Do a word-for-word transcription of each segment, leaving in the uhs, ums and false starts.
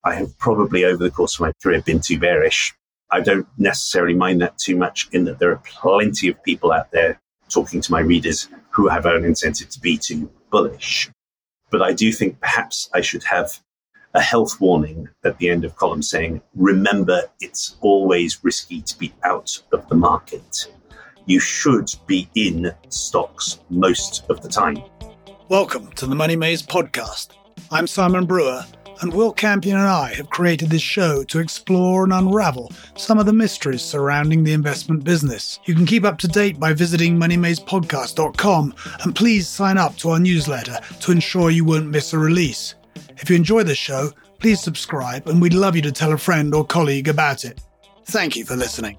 I have probably over the course of my career been too bearish. I don't necessarily mind that too much, in that there are plenty of people out there talking to my readers who have an incentive to be too bullish. But I do think perhaps I should have a health warning at the end of column saying, remember, it's always risky to be out of the market. You should be in stocks most of the time. Welcome to the Money Maze podcast. I'm Simon Brewer, and Will Campion and I have created this show to explore and unravel some of the mysteries surrounding the investment business. You can keep up to date by visiting money maze podcast dot com, and please sign up to our newsletter to ensure you won't miss a release. If you enjoy the show, please subscribe, and we'd love you to tell a friend or colleague about it. Thank you for listening.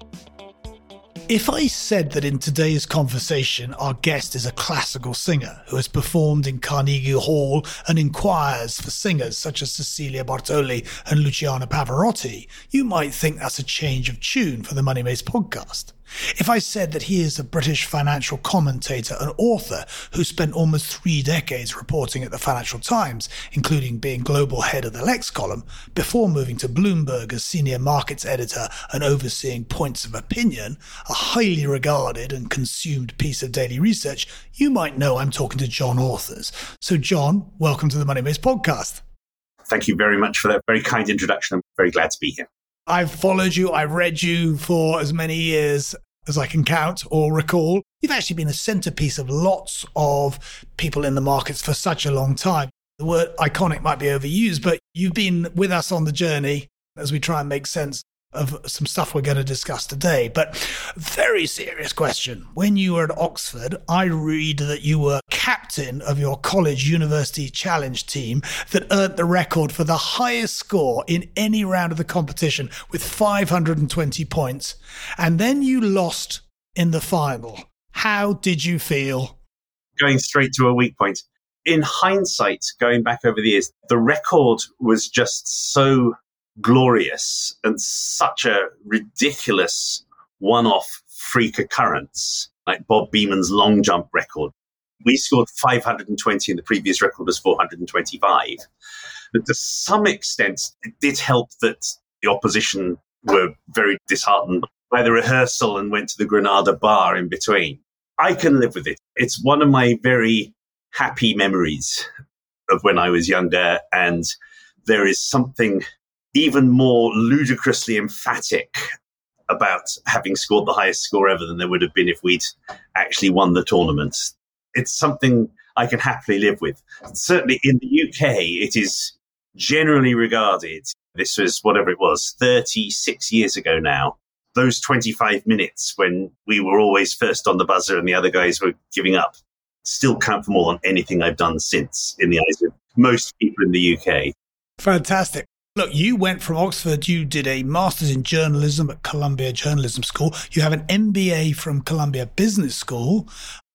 If I said that in today's conversation our guest is a classical singer who has performed in Carnegie Hall and in choirs for singers such as Cecilia Bartoli and Luciano Pavarotti, you might think that's a change of tune for the Money Maze podcast. If I said that he is a British financial commentator and author who spent almost three decades reporting at the Financial Times, including being global head of the Lex column, before moving to Bloomberg as senior markets editor and overseeing Points of Opinion, a highly regarded and consumed piece of daily research, you might know I'm talking to John Authers. So John, welcome to the Money Maze podcast. Thank you very much for that very kind introduction. I'm very glad to be here. I've followed you, I've read you for as many years as I can count or recall. You've actually been a centerpiece of lots of people in the markets for such a long time. The word iconic might be overused, but you've been with us on the journey as we try and make sense of some stuff we're going to discuss today. But very serious question. When you were at Oxford, I read that you were captain of your college university challenge team that earned the record for the highest score in any round of the competition with five hundred twenty points. And then you lost in the final. How did you feel? Going straight to a weak point. In hindsight, going back over the years, the record was just so glorious and such a ridiculous one-off freak occurrence, like Bob Beeman's long jump record. We scored five hundred twenty and the previous record was four hundred twenty-five. But to some extent, it did help that the opposition were very disheartened by the rehearsal and went to the Granada bar in between. I can live with it. It's one of my very happy memories of when I was younger, and there is something even more ludicrously emphatic about having scored the highest score ever than there would have been if we'd actually won the tournament. It's something I can happily live with. Certainly in the U K, it is generally regarded, this was whatever it was, thirty-six years ago now, those twenty-five minutes when we were always first on the buzzer and the other guys were giving up, still count for more than anything I've done since in the eyes of most people in the U K. Fantastic. Look, you went from Oxford, you did a master's in journalism at Columbia Journalism School. You have an M B A from Columbia Business School.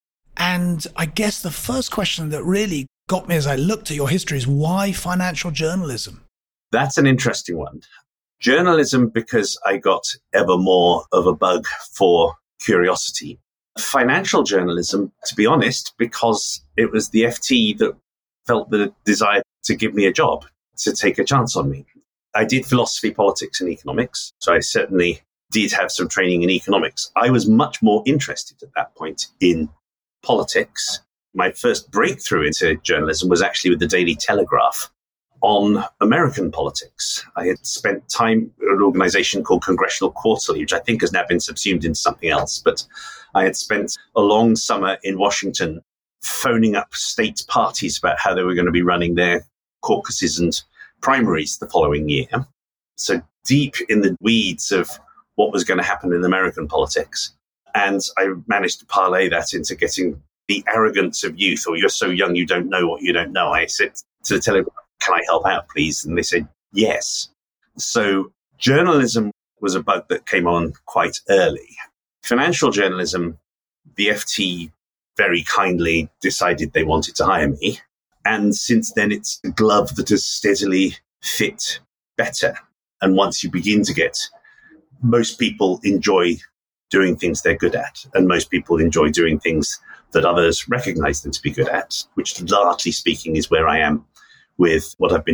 And I guess the first question that really got me as I looked at your history is why financial journalism? That's an interesting one. Journalism, because I got ever more of a bug for curiosity. Financial journalism, to be honest, because it was the F T that felt the desire to give me a job, to take a chance on me. I did philosophy, politics, and economics, so I certainly did have some training in economics. I was much more interested at that point in politics. My first breakthrough into journalism was actually with the Daily Telegraph on American politics. I had spent time at an organization called Congressional Quarterly, which I think has now been subsumed into something else, but I had spent a long summer in Washington phoning up state parties about how they were going to be running their caucuses and primaries the following year. So deep in the weeds of what was going to happen in American politics. And I managed to parlay that into getting the arrogance of youth, or you're so young you don't know what you don't know. I said to the Telegraph, can I help out, please? And they said, yes. So journalism was a bug that came on quite early. Financial journalism, the F T very kindly decided they wanted to hire me. And since then, it's a glove that has steadily fit better. And once you begin to get, most people enjoy doing things they're good at. And most people enjoy doing things that others recognize them to be good at, which largely speaking is where I am with what I've been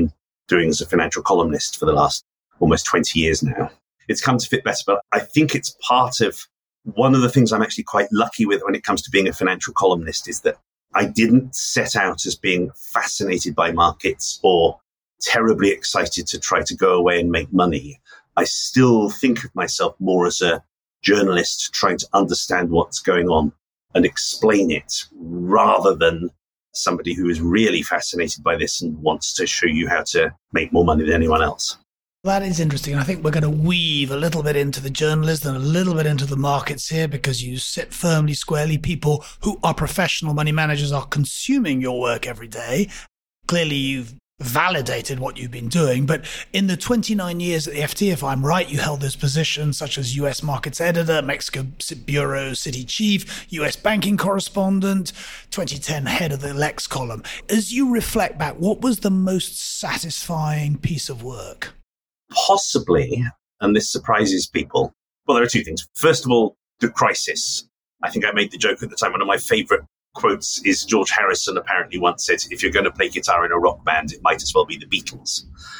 doing as a financial columnist for the last almost twenty years now. It's come to fit better, but I think it's part of one of the things I'm actually quite lucky with when it comes to being a financial columnist is that I didn't set out as being fascinated by markets or terribly excited to try to go away and make money. I still think of myself more as a journalist trying to understand what's going on and explain it rather than somebody who is really fascinated by this and wants to show you how to make more money than anyone else. That is interesting. I think we're going to weave a little bit into the journalist and a little bit into the markets here because you sit firmly, squarely. People who are professional money managers are consuming your work every day. Clearly, you've validated what you've been doing. But in the twenty-nine years at the F T, if I'm right, you held those positions such as U S markets editor, Mexico bureau city chief, U S banking correspondent, twenty ten head of the Lex column. As you reflect back, what was the most satisfying piece of work? Possibly, and this surprises people. Well, there are two things. First of all, the crisis. I think I made the joke at the time. One of my favorite quotes is George Harrison apparently once said, if you're going to play guitar in a rock band, it might as well be the Beatles.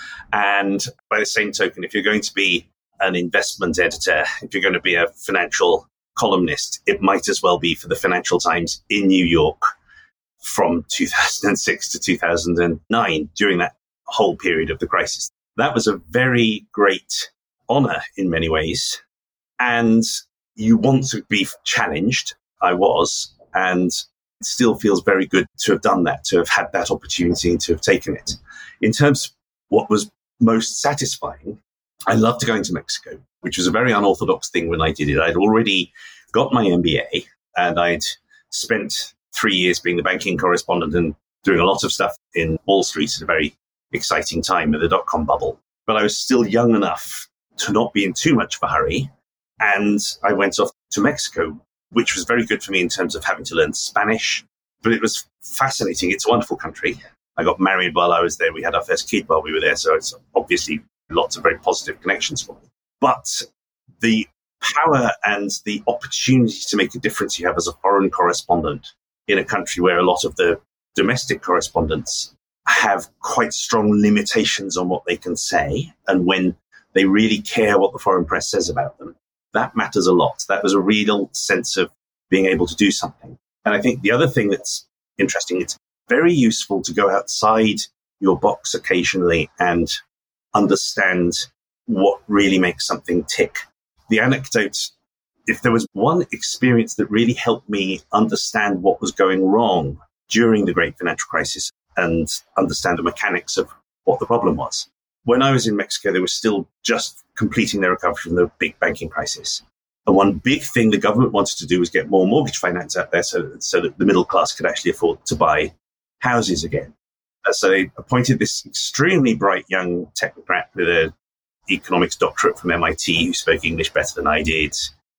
And by the same token, if you're going to be an investment editor, if you're going to be a financial columnist, it might as well be for the Financial Times in New York from two thousand six to two thousand nine, during that whole period of the crisis. That was a very great honor in many ways. And you want to be challenged. I was. And it still feels very good to have done that, to have had that opportunity and to have taken it. In terms of what was most satisfying, I loved going to Mexico, which was a very unorthodox thing when I did it. I'd already got my M B A and I'd spent three years being the banking correspondent and doing a lot of stuff in Wall Street at a very exciting time in the dot-com bubble. But I was still young enough to not be in too much of a hurry. And I went off to Mexico, which was very good for me in terms of having to learn Spanish. But it was fascinating. It's a wonderful country. I got married while I was there. We had our first kid while we were there. So it's obviously lots of very positive connections for me. But the power and the opportunity to make a difference you have as a foreign correspondent in a country where a lot of the domestic correspondents have quite strong limitations on what they can say. And when they really care what the foreign press says about them, that matters a lot. That was a real sense of being able to do something. And I think the other thing that's interesting, it's very useful to go outside your box occasionally and understand what really makes something tick. The anecdote, if there was one experience that really helped me understand what was going wrong during the great financial crisis and understand the mechanics of what the problem was. When I was in Mexico, they were still just completing their recovery from the big banking crisis. And one big thing the government wanted to do was get more mortgage finance out there so, so that the middle class could actually afford to buy houses again. So they appointed this extremely bright young technocrat with an economics doctorate from M I T who spoke English better than I did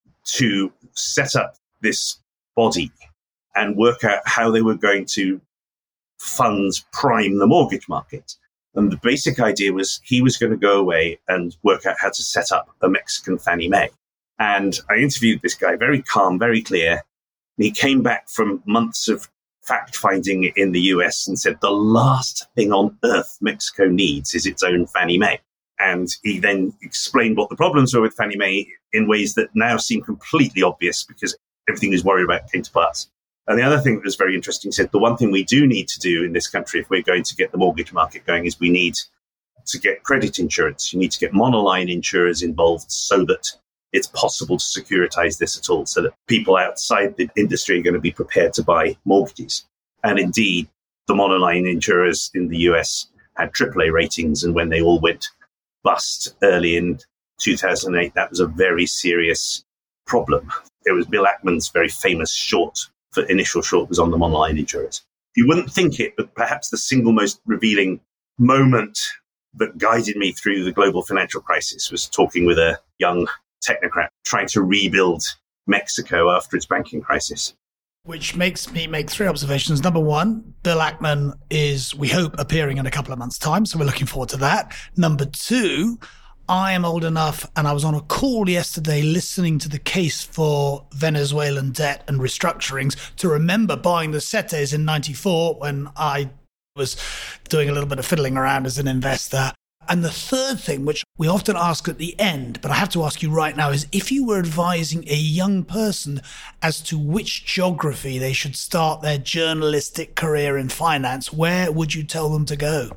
to set up this body and work out how they were going to fund prime the mortgage market. And the basic idea was he was going to go away and work out how to set up a Mexican Fannie Mae. And I interviewed this guy, very calm, very clear. And he came back from months of fact-finding in the U S and said, the last thing on earth Mexico needs is its own Fannie Mae. And he then explained what the problems were with Fannie Mae in ways that now seem completely obvious because everything he was worried about came to pass. And the other thing that was very interesting, he said, the one thing we do need to do in this country if we're going to get the mortgage market going is we need to get credit insurance. You need to get monoline insurers involved so that it's possible to securitize this at all, so that people outside the industry are going to be prepared to buy mortgages. And indeed, the monoline insurers in the U S had triple A ratings, and when they all went bust early in two thousand eight, that was a very serious problem. It was Bill Ackman's very famous short, for initial short, was on the monoline insurers. You wouldn't think it, but perhaps the single most revealing moment that guided me through the global financial crisis was talking with a young technocrat trying to rebuild Mexico after its banking crisis. Which makes me make three observations. Number one, Bill Ackman is, we hope, appearing in a couple of months' time, so we're looking forward to that. Number two, I am old enough, and I was on a call yesterday listening to the case for Venezuelan debt and restructurings, to remember buying the CETES in ninety-four when I was doing a little bit of fiddling around as an investor. And the third thing, which we often ask at the end, but I have to ask you right now, is if you were advising a young person as to which geography they should start their journalistic career in finance, where would you tell them to go?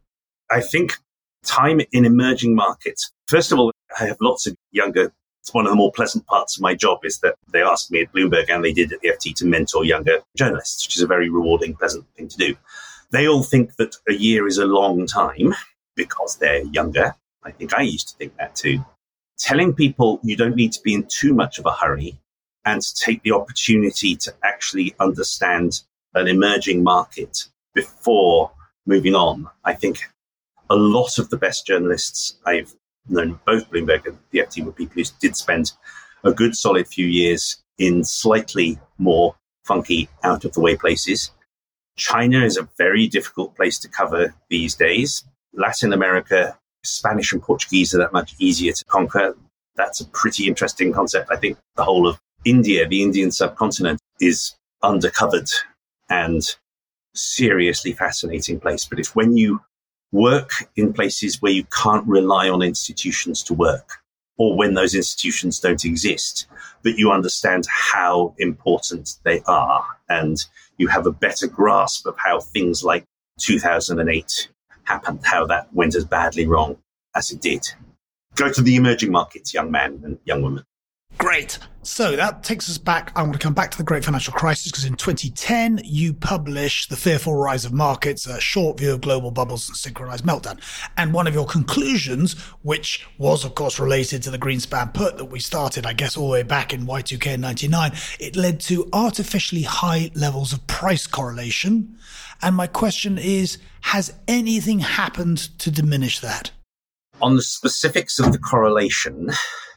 I think time in emerging markets. First of all, I have lots of younger. It's one of the more pleasant parts of my job is that they asked me at Bloomberg and they did at the F T to mentor younger journalists, which is a very rewarding, pleasant thing to do. They all think that a year is a long time because they're younger. I think I used to think that too. Telling people you don't need to be in too much of a hurry and to take the opportunity to actually understand an emerging market before moving on. I think a lot of the best journalists I've known, both Bloomberg and the F T, were people who did spend a good solid few years in slightly more funky, out-of-the-way places. China is a very difficult place to cover these days. Latin America, Spanish and Portuguese are that much easier to conquer. That's a pretty interesting concept. I think the whole of India, the Indian subcontinent, is undercovered and seriously fascinating place. But it's when you work in places where you can't rely on institutions to work, or when those institutions don't exist, that you understand how important they are, and you have a better grasp of how things like two thousand eight happened, how that went as badly wrong as it did. Go to the emerging markets, young man and young woman. Great. So that takes us back. I want to come back to the Great Financial Crisis because in twenty ten, you published The Fearful Rise of Markets, a short view of global bubbles and synchronized meltdown. And one of your conclusions, which was, of course, related to the Greenspan put that we started, I guess, all the way back in Y two K in ninety-nine, it led to artificially high levels of price correlation. And my question is, has anything happened to diminish that? On the specifics of the correlation,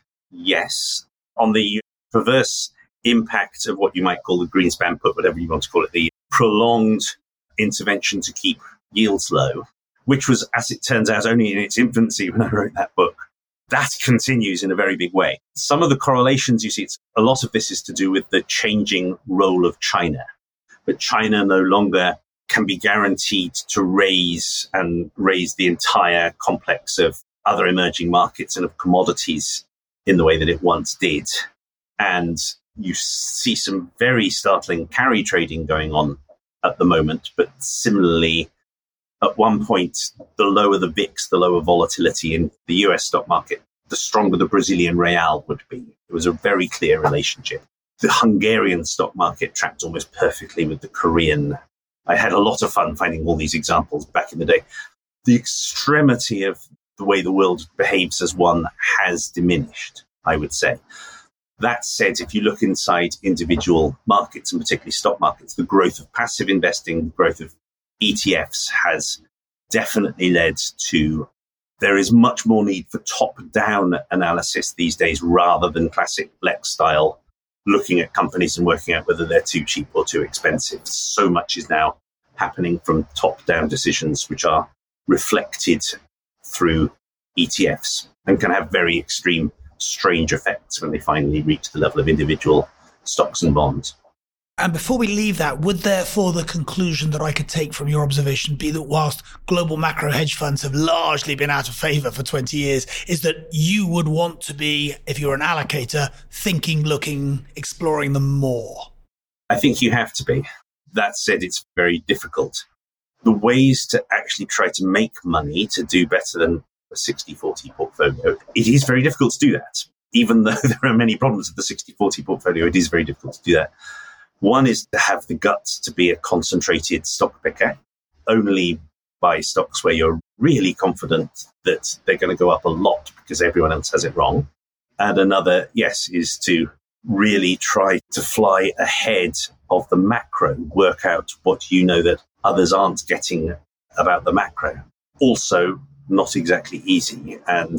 yes. On the perverse impact of what you might call the Greenspan put, whatever you want to call it, the prolonged intervention to keep yields low, which was, as it turns out, only in its infancy when I wrote that book, that continues in a very big way. Some of the correlations you see, it's, a lot of this is to do with the changing role of China. But China no longer can be guaranteed to raise and raise the entire complex of other emerging markets and of commodities in the way that it once did. And you see some very startling carry trading going on at the moment. But similarly, at one point, the lower the V I X, the lower volatility in the U S stock market, the stronger the Brazilian real would be. It was a very clear relationship. The Hungarian stock market tracked almost perfectly with the Korean. I had a lot of fun finding all these examples back in the day. The extremity of the way the world behaves as one has diminished, I would say. That said, if you look inside individual markets, and particularly stock markets, the growth of passive investing, the growth of E T Fs has definitely led to, there is much more need for top-down analysis these days rather than classic Lex style, looking at companies and working out whether they're too cheap or too expensive. So much is now happening from top-down decisions, which are reflected through E T Fs and can have very extreme, strange effects when they finally reach the level of individual stocks and bonds. And before we leave that, would therefore the conclusion that I could take from your observation be that whilst global macro hedge funds have largely been out of favor for twenty years, is that you would want to be, if you're an allocator, thinking, looking, exploring them more? I think you have to be. That said, it's very difficult. The ways to actually try to make money to do better than a sixty forty portfolio, it is very difficult to do that. Even though there are many problems with the sixty forty portfolio, it is very difficult to do that. One is to have the guts to be a concentrated stock picker, only buy stocks where you're really confident that they're going to go up a lot because everyone else has it wrong. And another, yes, is to really try to fly ahead of the macro, work out what you know that others aren't getting about the macro. Also, not exactly easy. And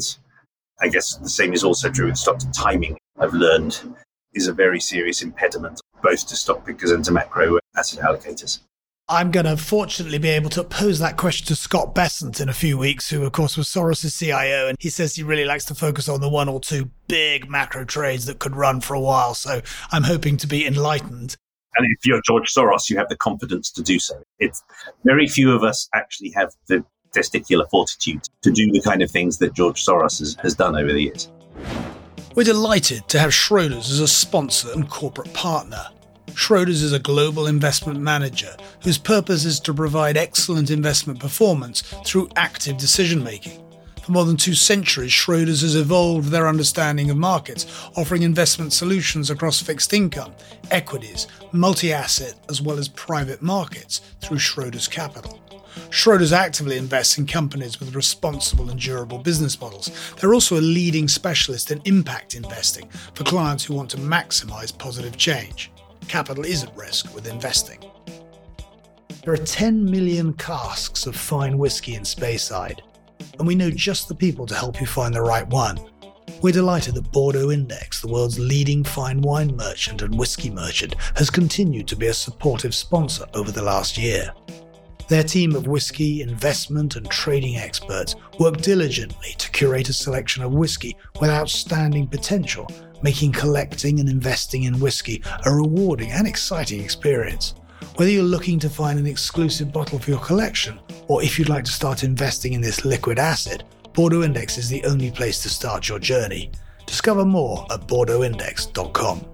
I guess the same is also true with stocks. Timing, I've learned, is a very serious impediment, both to stock pickers and to macro asset allocators. I'm going to fortunately be able to pose that question to Scott Bessent in a few weeks, who, of course, was Soros' C I O. And he says he really likes to focus on the one or two big macro trades that could run for a while. So I'm hoping to be enlightened. And if you're George Soros, you have the confidence to do so. It's very few of us actually have the testicular fortitude to do the kind of things that George Soros has, has done over the years. We're delighted to have Schroders as a sponsor and corporate partner. Schroders is a global investment manager whose purpose is to provide excellent investment performance through active decision-making. For more than two centuries, Schroders has evolved their understanding of markets, offering investment solutions across fixed income, equities, multi-asset, as well as private markets through Schroders Capital. Schroders actively invests in companies with responsible and durable business models. They're also a leading specialist in impact investing for clients who want to maximize positive change. Capital is at risk with investing. There are ten million casks of fine whiskey in Speyside, and we know just the people to help you find the right one. We're delighted that Bordeaux Index, the world's leading fine wine merchant and whiskey merchant, has continued to be a supportive sponsor over the last year. Their team of whiskey, investment and trading experts work diligently to curate a selection of whiskey with outstanding potential, making collecting and investing in whiskey a rewarding and exciting experience. Whether you're looking to find an exclusive bottle for your collection, or if you'd like to start investing in this liquid asset, Bordeaux Index is the only place to start your journey. Discover more at bordeaux index dot com.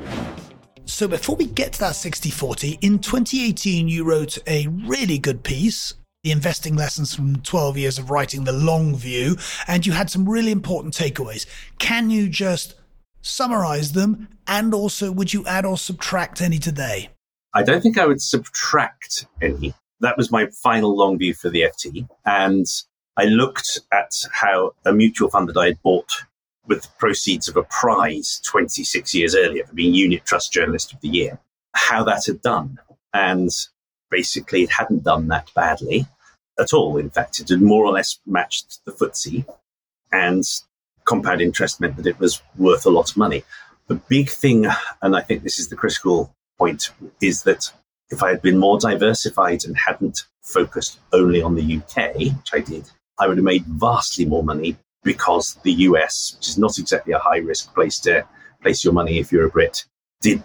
So before we get to that sixty forty, in twenty eighteen you wrote a really good piece, The Investing Lessons from twelve Years of Writing the Long View, and you had some really important takeaways. Can you just summarize them, and also would you add or subtract any today? I don't think I would subtract any. That was my final long view for the F T. And I looked at how a mutual fund that I had bought with the proceeds of a prize twenty-six years earlier for being Unit Trust Journalist of the Year, how that had done. And basically it hadn't done that badly at all. In fact, it had more or less matched the F T S E, and compound interest meant that it was worth a lot of money. The big thing, and I think this is the critical point, is that if I had been more diversified and hadn't focused only on the U K, which I did, I would have made vastly more money, because the U S, which is not exactly a high-risk place to place your money if you're a Brit, did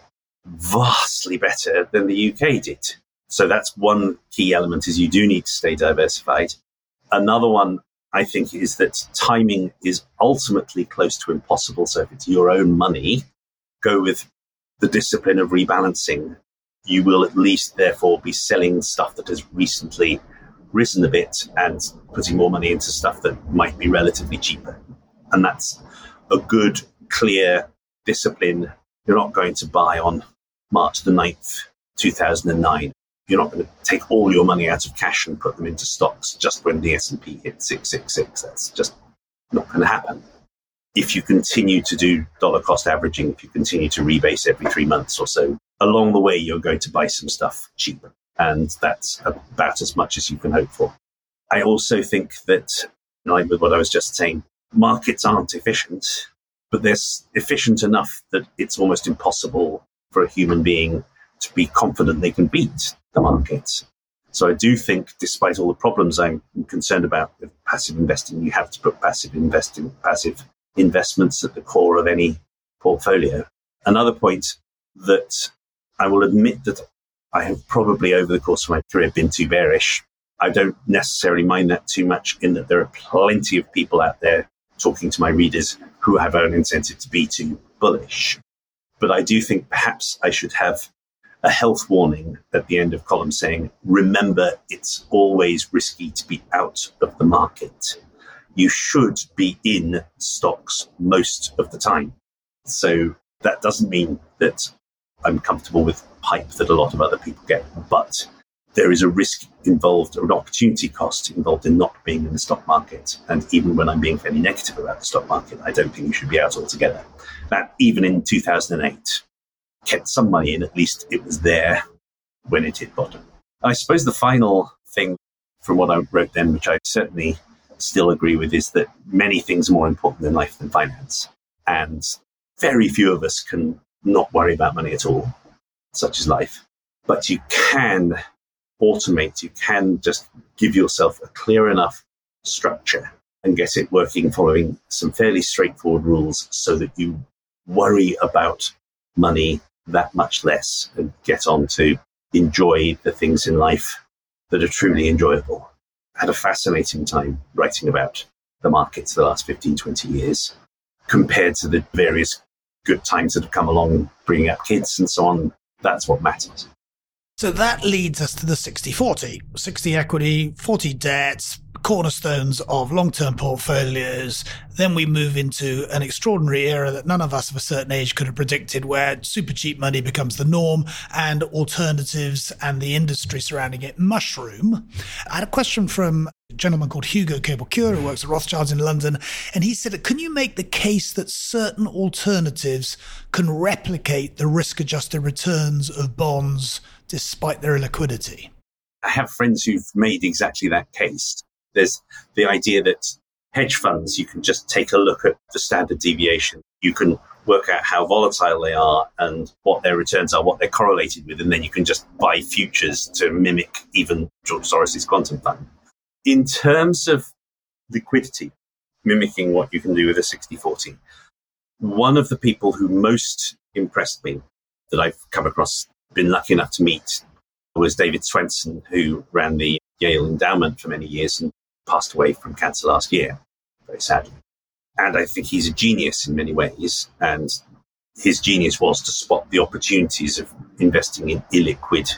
vastly better than the U K did. So that's one key element, is you do need to stay diversified. Another one, I think, is that timing is ultimately close to impossible. So if it's your own money, go with the discipline of rebalancing. You will at least, therefore, be selling stuff that has recently risen a bit and putting more money into stuff that might be relatively cheaper. And that's a good, clear discipline. You're not going to buy on March the ninth, two thousand nine. You're not going to take all your money out of cash and put them into stocks just when the S and P hit six six six. That's just not going to happen. If you continue to do dollar cost averaging, if you continue to rebase every three months or so, along the way, you're going to buy some stuff cheaper. And that's about as much as you can hope for. I also think that, in line with what I was just saying, markets aren't efficient, but they're efficient enough that it's almost impossible for a human being to be confident they can beat the markets. So I do think, despite all the problems I'm concerned about with passive investing, you have to put passive investing, passive investments at the core of any portfolio. Another point that I will admit that I have probably over the course of my career been too bearish. I don't necessarily mind that too much, in that there are plenty of people out there talking to my readers who have an incentive to be too bullish. But I do think perhaps I should have a health warning at the end of columns saying, remember, it's always risky to be out of the market. You should be in stocks most of the time. So that doesn't mean that I'm comfortable with hype that a lot of other people get, but there is a risk involved, or an opportunity cost involved in not being in the stock market. And even when I'm being fairly negative about the stock market, I don't think you should be out altogether. That, even in two thousand eight, kept some money in. At least it was there when it hit bottom. I suppose the final thing from what I wrote then, which I certainly still agree with, is that many things are more important in life than finance. And very few of us can not worry about money at all. Such is life. But you can automate, you can just give yourself a clear enough structure and get it working following some fairly straightforward rules, so that you worry about money that much less and get on to enjoy the things in life that are truly enjoyable. I had a fascinating time writing about the markets the last fifteen, twenty years compared to the various good times that have come along, bringing up kids and so on. That's what matters. So that leads us to the sixty forty. sixty equity, forty debts, cornerstones of long-term portfolios. Then we move into an extraordinary era that none of us of a certain age could have predicted, where super cheap money becomes the norm and alternatives and the industry surrounding it mushroom. I had a question from a gentleman called Hugo Cable-Cure, who works at Rothschilds in London, and he said, can you make the case that certain alternatives can replicate the risk-adjusted returns of bonds despite their illiquidity? I have friends who've made exactly that case. There's the idea that hedge funds, you can just take a look at the standard deviation. You can work out how volatile they are and what their returns are, what they're correlated with, and then you can just buy futures to mimic even George Soros's quantum fund. In terms of liquidity, mimicking what you can do with a sixty forty, one of the people who most impressed me that I've come across, been lucky enough to meet, was David Swenson, who ran the Yale Endowment for many years and passed away from cancer last year, very sadly. And I think he's a genius in many ways. And his genius was to spot the opportunities of investing in illiquid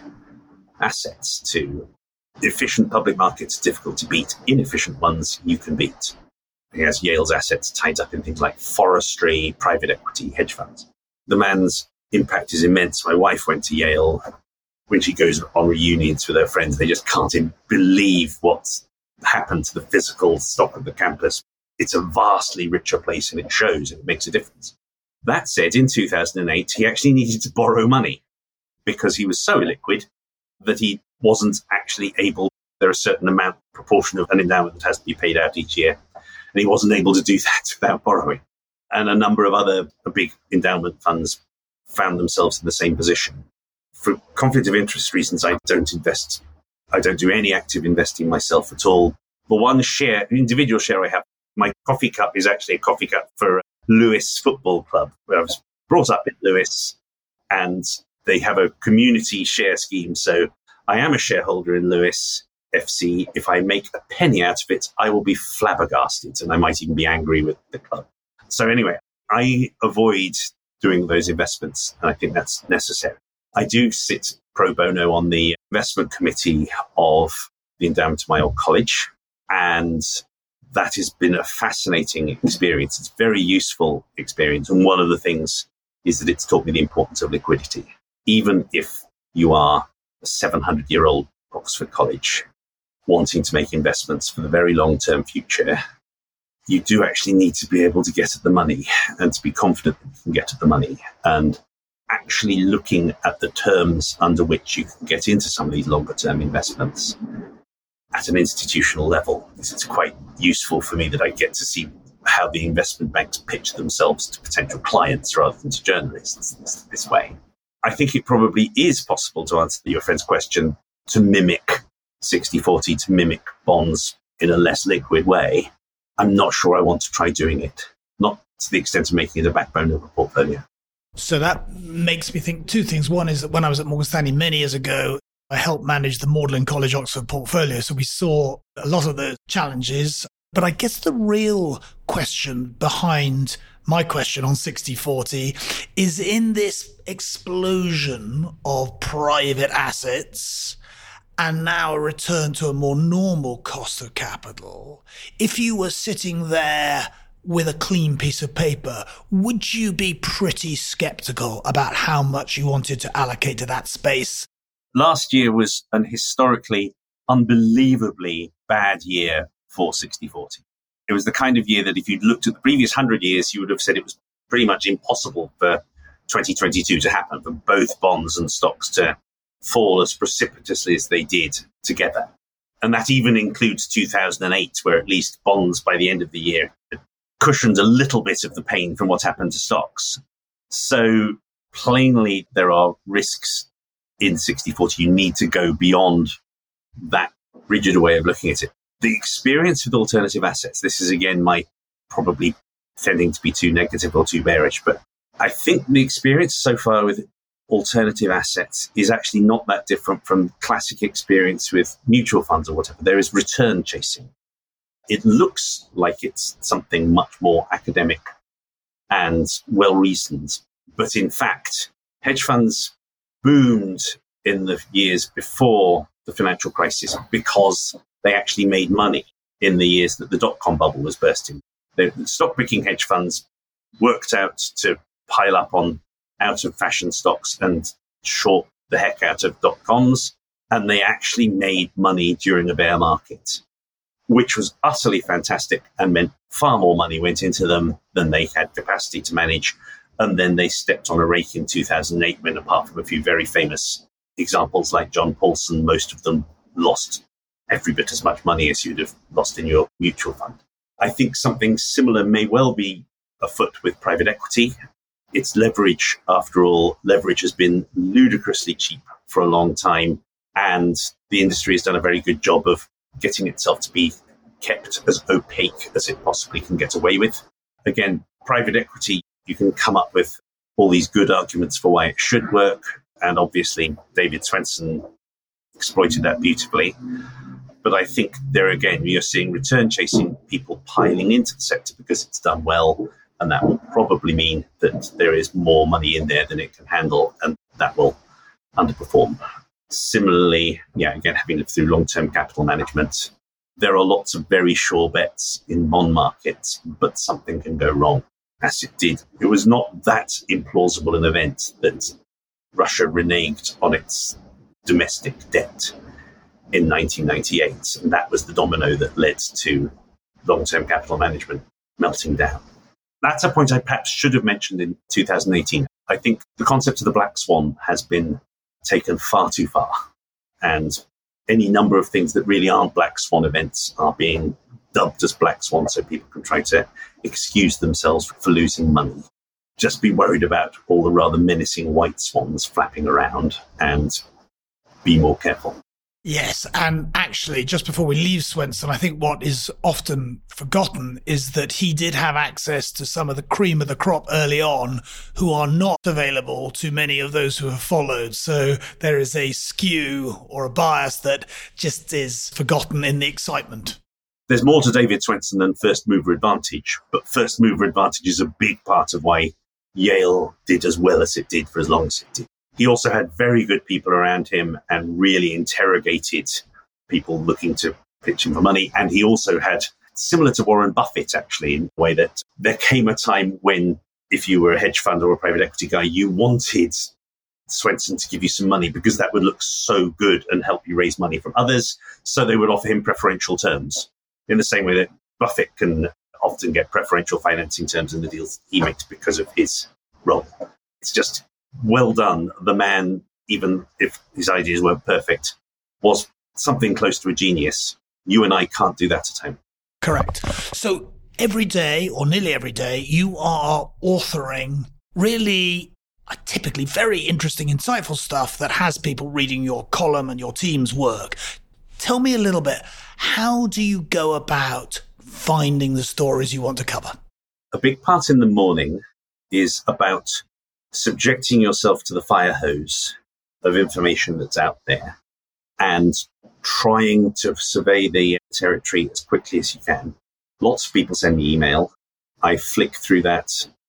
assets. To efficient public markets, difficult to beat. Inefficient ones, you can beat. He has Yale's assets tied up in things like forestry, private equity, hedge funds. The man's impact is immense. My wife went to Yale. When she goes on reunions with her friends, they just can't believe what's happened to the physical stock of the campus. It's a vastly richer place, and it shows, and it makes a difference. That said, in two thousand eight, he actually needed to borrow money because he was so illiquid that he wasn't actually able. There are a certain amount, proportion of an endowment that has to be paid out each year, and he wasn't able to do that without borrowing. And a number of other big endowment funds found themselves in the same position. For conflict of interest reasons, I don't invest. I don't do any active investing myself at all. The one share, individual share I have, my coffee cup is actually a coffee cup for Lewes Football Club, where I was brought up in Lewes, and they have a community share scheme. So I am a shareholder in Lewes F C. If I make a penny out of it, I will be flabbergasted, and I might even be angry with the club. So anyway, I avoid doing those investments, and I think that's necessary. I do sit pro bono on the investment committee of the endowment of my old college, and that has been a fascinating experience. It's a very useful experience, and one of the things is that it's taught me the importance of liquidity. Even if you are a seven hundred year old Oxford College wanting to make investments for the very long-term future, you do actually need to be able to get at the money and to be confident that you can get at the money. And actually looking at the terms under which you can get into some of these longer-term investments at an institutional level, it's quite useful for me that I get to see how the investment banks pitch themselves to potential clients rather than to journalists this, this way. I think it probably is possible, to answer your friend's question, to mimic sixty forty, to mimic bonds in a less liquid way. I'm not sure I want to try doing it, not to the extent of making it a backbone of a portfolio. So that makes me think two things. One is that when I was at Morgan Stanley many years ago, I helped manage the Magdalen College Oxford portfolio. So we saw a lot of the challenges. But I guess the real question behind my question on sixty forty is, in this explosion of private assets and now a return to a more normal cost of capital, if you were sitting there with a clean piece of paper, would you be pretty skeptical about how much you wanted to allocate to that space? Last year was an historically unbelievably bad year for sixty forty. It was the kind of year that if you'd looked at the previous one hundred years, you would have said it was pretty much impossible for twenty twenty-two to happen, for both bonds and stocks to fall as precipitously as they did together. And that even includes two thousand eight, where at least bonds by the end of the year cushioned a little bit of the pain from what happened to stocks. So plainly, there are risks in sixty forty. You need to go beyond that rigid way of looking at it. The experience with alternative assets, this is again my probably tending to be too negative or too bearish, but I think the experience so far with alternative assets is actually not that different from classic experience with mutual funds or whatever. There is return chasing. It looks like it's something much more academic and well-reasoned. But in fact, hedge funds boomed in the years before the financial crisis because they actually made money in the years that the dot-com bubble was bursting. The stock-picking hedge funds worked out to pile up on out-of-fashion stocks and short the heck out of dot-coms, and they actually made money during a bear market, which was utterly fantastic and meant far more money went into them than they had capacity to manage. And then they stepped on a rake in two thousand eight when, apart from a few very famous examples like John Paulson, most of them lost every bit as much money as you'd have lost in your mutual fund. I think something similar may well be afoot with private equity. It's leverage, after all. Leverage has been ludicrously cheap for a long time, and the industry has done a very good job of getting itself to be kept as opaque as it possibly can get away with. Again, private equity, you can come up with all these good arguments for why it should work, and obviously David Swensen exploited that beautifully. But I think there again, you're seeing return chasing, people piling into the sector because it's done well, and that will probably mean that there is more money in there than it can handle, and that will underperform. Similarly, yeah, again, having lived through long-term capital management, there are lots of very sure bets in bond markets, but something can go wrong, as it did. It was not that implausible an event that Russia reneged on its domestic debt in nineteen ninety-eight, and that was the domino that led to long-term capital management melting down. That's a point I perhaps should have mentioned in two thousand eighteen. I think the concept of the black swan has been taken far too far, and any number of things that really aren't black swan events are being dubbed as black swan so people can try to excuse themselves for losing money. Just be worried about all the rather menacing white swans flapping around and be more careful. Yes, and actually, just before we leave Swensen, I think what is often forgotten is that he did have access to some of the cream of the crop early on who are not available to many of those who have followed. So there is a skew or a bias that just is forgotten in the excitement. There's more to David Swensen than first mover advantage, but first mover advantage is a big part of why Yale did as well as it did for as long as it did. He also had very good people around him and really interrogated people looking to pitch him for money. And he also had, similar to Warren Buffett, actually, in the way that there came a time when, if you were a hedge fund or a private equity guy, you wanted Swensen to give you some money because that would look so good and help you raise money from others. So they would offer him preferential terms in the same way that Buffett can often get preferential financing terms in the deals he makes because of his role. It's just well done. The man, even if his ideas weren't perfect, was something close to a genius. You and I can't do that at home. Correct. So every day, or nearly every day, you are authoring really uh, typically very interesting, insightful stuff that has people reading your column and your team's work. Tell me a little bit, how do you go about finding the stories you want to cover? A big part in the morning is about subjecting yourself to the fire hose of information that's out there and trying to survey the territory as quickly as you can. Lots of people send me email. I flick through that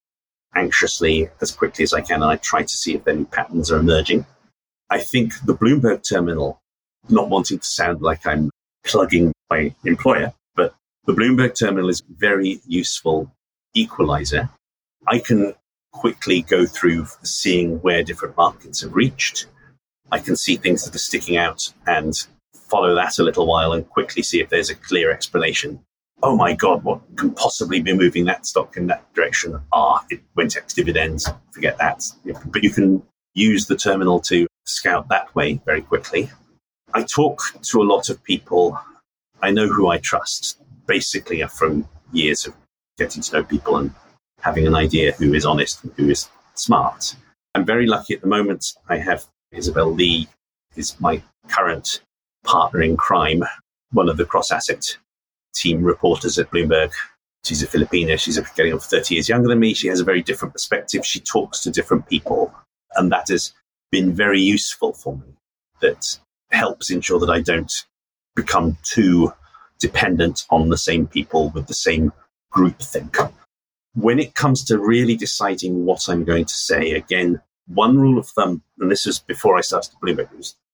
anxiously as quickly as I can, and I try to see if any patterns are emerging. I think the Bloomberg terminal, not wanting to sound like I'm plugging my employer, but the Bloomberg terminal is a very useful equalizer. I can quickly go through seeing where different markets have reached. I can see things that are sticking out and follow that a little while and quickly see if there's a clear explanation. Oh my God, what can possibly be moving that stock in that direction? Ah, it went ex-dividends. Forget that. But you can use the terminal to scout that way very quickly. I talk to a lot of people. I know who I trust, basically from years of getting to know people and having an idea who is honest and who is smart. I'm very lucky at the moment. I have Isabel Lee, is my current partner in crime, one of the cross-asset team reporters at Bloomberg. She's a Filipina. She's getting on thirty years younger than me. She has a very different perspective. She talks to different people. And that has been very useful for me, that helps ensure that I don't become too dependent on the same people with the same groupthink. When it comes to really deciding what I'm going to say, again, one rule of thumb, and this was before I started Bloomberg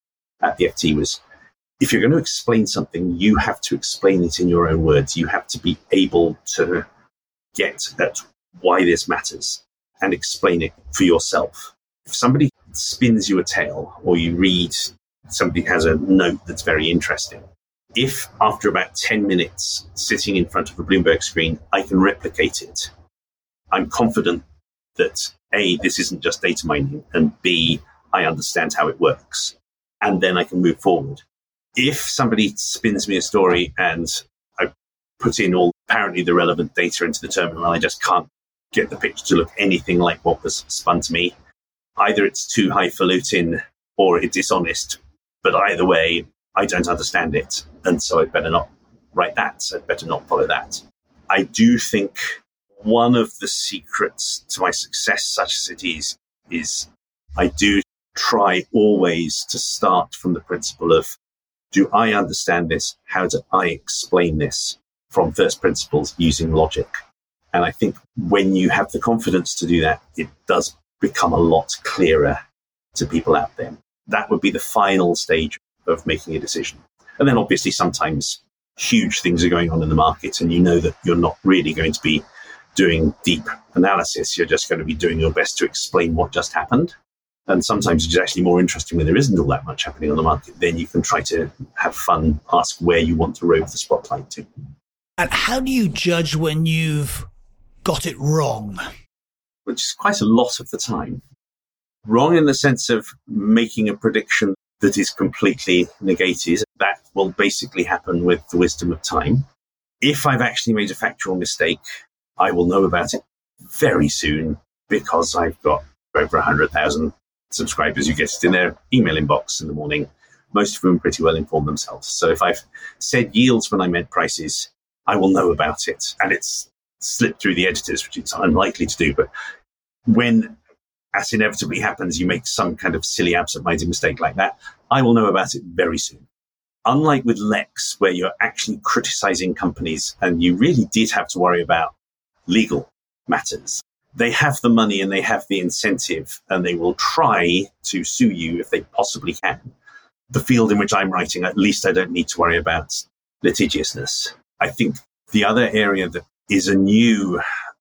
at the F T, was if you're going to explain something, you have to explain it in your own words. You have to be able to get at why this matters and explain it for yourself. If somebody spins you a tale, or you read, somebody has a note that's very interesting, if after about ten minutes sitting in front of a Bloomberg screen, I can replicate it, I'm confident that A, this isn't just data mining, and B, I understand how it works. And then I can move forward. If somebody spins me a story and I put in all apparently the relevant data into the terminal and I just can't get the picture to look anything like what was spun to me, either it's too highfalutin or it's dishonest. But either way, I don't understand it. And so I'd better not write that. I'd better not follow that. I do think one of the secrets to my success, such as it is, is I do try always to start from the principle of, do I understand this? How do I explain this from first principles using logic? And I think when you have the confidence to do that, it does become a lot clearer to people out there. That would be the final stage of making a decision. And then obviously sometimes huge things are going on in the market and you know that you're not really going to be doing deep analysis. You're just going to be doing your best to explain what just happened. And sometimes it's actually more interesting when there isn't all that much happening on the market. Then you can try to have fun, ask where you want to rove the spotlight to. And how do you judge when you've got it wrong? Which is quite a lot of the time. Wrong in the sense of making a prediction that is completely negated. That will basically happen with the wisdom of time. If I've actually made a factual mistake, I will know about it very soon because I've got over one hundred thousand subscribers who get it in their email inbox in the morning, most of whom pretty well inform themselves. So if I've said yields when I meant prices, I will know about it. And it's slipped through the editors, which it's unlikely to do. But when, as inevitably happens, you make some kind of silly absent-minded mistake like that, I will know about it very soon. Unlike with Lex, where you're actually criticizing companies and you really did have to worry about legal matters. They have the money and they have the incentive and they will try to sue you if they possibly can. The field in which I'm writing, at least I don't need to worry about litigiousness. I think the other area that is a new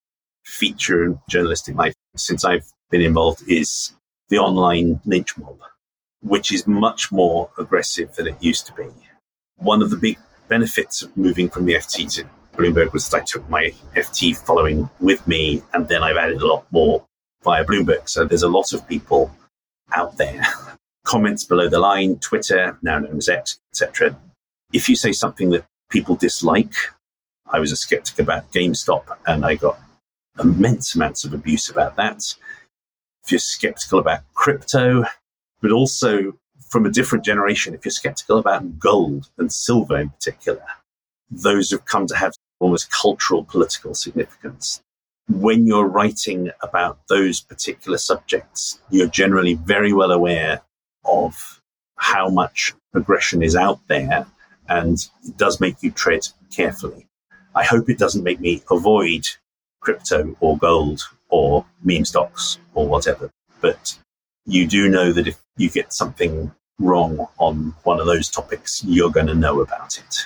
feature in journalistic life since I've been involved is the online lynch mob, which is much more aggressive than it used to be. One of the big benefits of moving from the F T to Bloomberg was that I took my F T following with me, and then I've added a lot more via Bloomberg. So there's a lot of people out there. Comments below the line, Twitter, now known as X, et cetera. If you say something that people dislike, I was a skeptic about GameStop, and I got immense amounts of abuse about that. If you're skeptical about crypto, but also from a different generation, if you're skeptical about gold and silver in particular, those have come to have almost cultural, political significance. When you're writing about those particular subjects, you're generally very well aware of how much aggression is out there, and it does make you tread carefully. I hope it doesn't make me avoid crypto or gold or meme stocks or whatever. But you do know that if you get something wrong on one of those topics, you're going to know about it.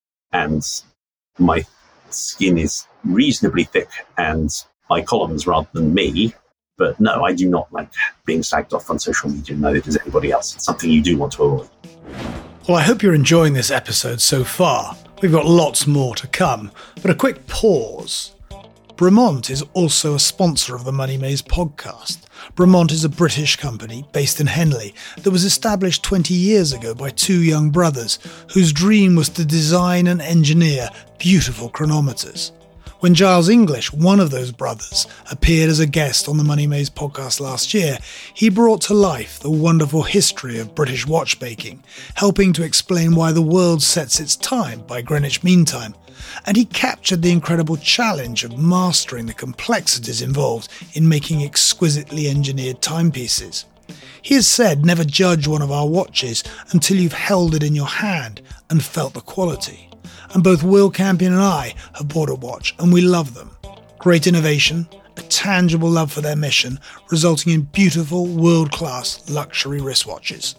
And my skin is reasonably thick and my columns rather than me. But no, I do not like being slagged off on social media, neither does anybody else. It's something you do want to avoid. Well, I hope you're enjoying this episode so far. We've got lots more to come, but a quick pause. Bremont is also a sponsor of the Money Maze podcast. Bremont is a British company based in Henley that was established twenty years ago by two young brothers whose dream was to design and engineer beautiful chronometers. When Giles English, one of those brothers, appeared as a guest on the Money Maze podcast last year, he brought to life the wonderful history of British watchmaking, helping to explain why the world sets its time by Greenwich Mean Time. And he captured the incredible challenge of mastering the complexities involved in making exquisitely engineered timepieces. He has said never judge one of our watches until you've held it in your hand and felt the quality. And both Will Campion and I have bought a watch and we love them. Great innovation, a tangible love for their mission, resulting in beautiful, world-class luxury wristwatches.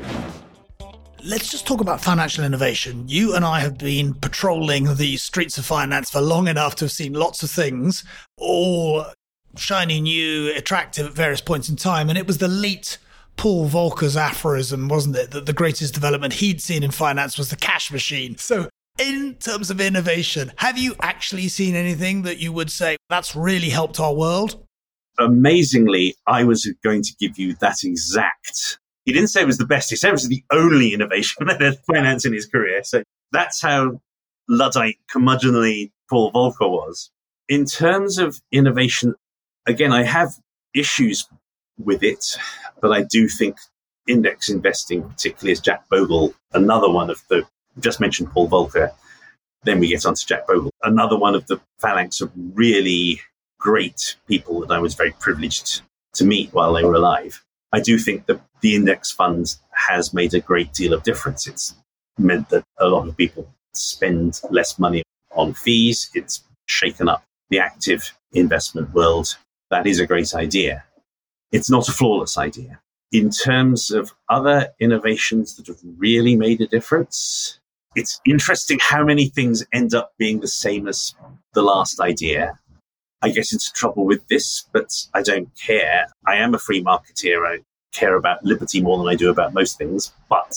Let's just talk about financial innovation. You and I have been patrolling the streets of finance for long enough to have seen lots of things, all shiny, new, attractive at various points in time. And it was the late Paul Volcker's aphorism, wasn't it, that the greatest development he'd seen in finance was the cash machine. So in terms of innovation, have you actually seen anything that you would say that's really helped our world? Amazingly, I was going to give you that exact. He didn't say it was the best. He said it was the only innovation in finance in his career. So that's how Luddite, curmudgeonly Paul Volcker was. In terms of innovation, again, I have issues with it, but I do think index investing, particularly as Jack Bogle, another one of the, just mentioned Paul Volcker, then we get on to Jack Bogle, another one of the phalanx of really great people that I was very privileged to meet while they were alive. I do think that the index fund has made a great deal of difference. It's meant that a lot of people spend less money on fees. It's shaken up the active investment world. That is a great idea. It's not a flawless idea. In terms of other innovations that have really made a difference, it's interesting how many things end up being the same as the last idea. I get into trouble with this, but I don't care. I am a free marketeer. I care about liberty more than I do about most things. But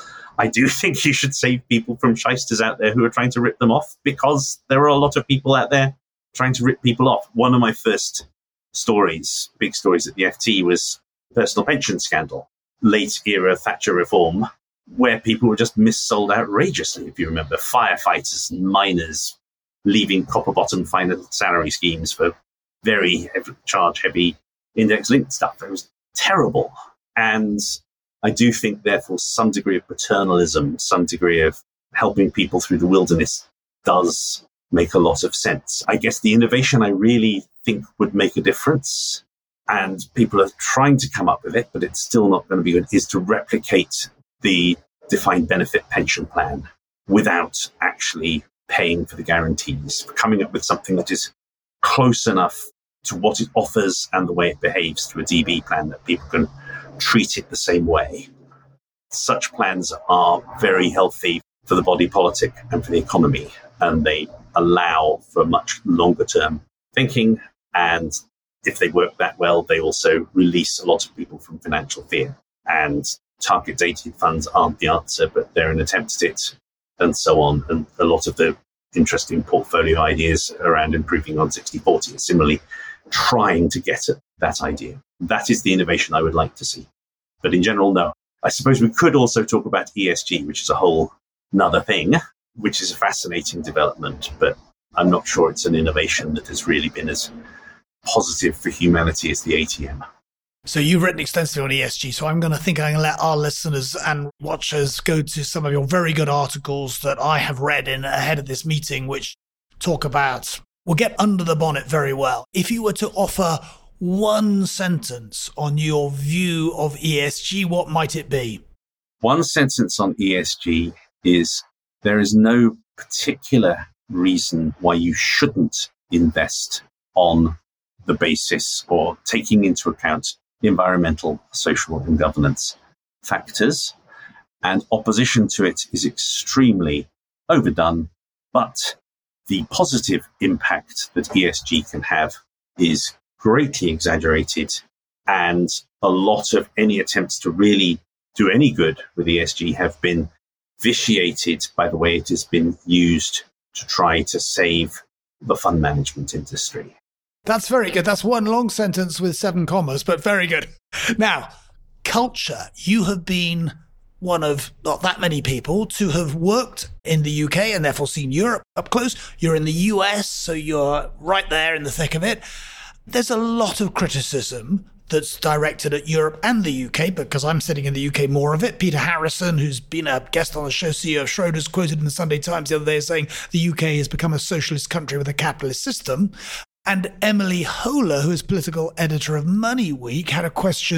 I do think you should save people from shysters out there who are trying to rip them off, because there are a lot of people out there trying to rip people off. One of my first stories, big stories at the F T, was personal pension scandal, late era Thatcher reform, where people were just missold outrageously. If you remember, firefighters and miners leaving copper-bottom final salary schemes for very heavy, charge-heavy index-linked stuff. It was terrible. And I do think, therefore, some degree of paternalism, some degree of helping people through the wilderness does make a lot of sense. I guess the innovation I really think would make a difference, and people are trying to come up with it, but it's still not going to be good, is to replicate the defined benefit pension plan without actually paying for the guarantees, coming up with something that is close enough to what it offers and the way it behaves to a D B plan that people can treat it the same way. Such plans are very healthy for the body politic and for the economy, and they allow for much longer term thinking. And if they work that well, they also release a lot of people from financial fear. And target dated funds aren't the answer, but they're an attempt at it, and so on. And a lot of the interesting portfolio ideas around improving on sixty forty are similarly trying to get at that idea. That is the innovation I would like to see. But in general, no. I suppose we could also talk about E S G, which is a whole nother thing, which is a fascinating development, but I'm not sure it's an innovation that has really been as positive for humanity as the A T M. So you've written extensively on E S G, so I'm going to think I'm going to let our listeners and watchers go to some of your very good articles that I have read in ahead of this meeting, which talk about, will get under the bonnet very well. If you were to offer one sentence on your view of E S G, what might it be? One sentence on E S G is, there is no particular reason why you shouldn't invest on the basis or taking into account environmental, social, and governance factors. And opposition to it is extremely overdone, but the positive impact that E S G can have is greatly exaggerated, and a lot of any attempts to really do any good with E S G have been vitiated by the way it has been used to try to save the fund management industry. That's very good. That's one long sentence with seven commas, but very good. Now, culture. You have been one of not that many people to have worked in the U K and therefore seen Europe up close. You're in the U S, so you're right there in the thick of it. There's a lot of criticism that's directed at Europe and the U K, because I'm sitting in the U K more of it. Peter Harrison, who's been a guest on the show, C E O of Schroders, quoted in the Sunday Times the other day saying the U K has become a socialist country with a capitalist system. And Emily Holer, who is political editor of Money Week, had a question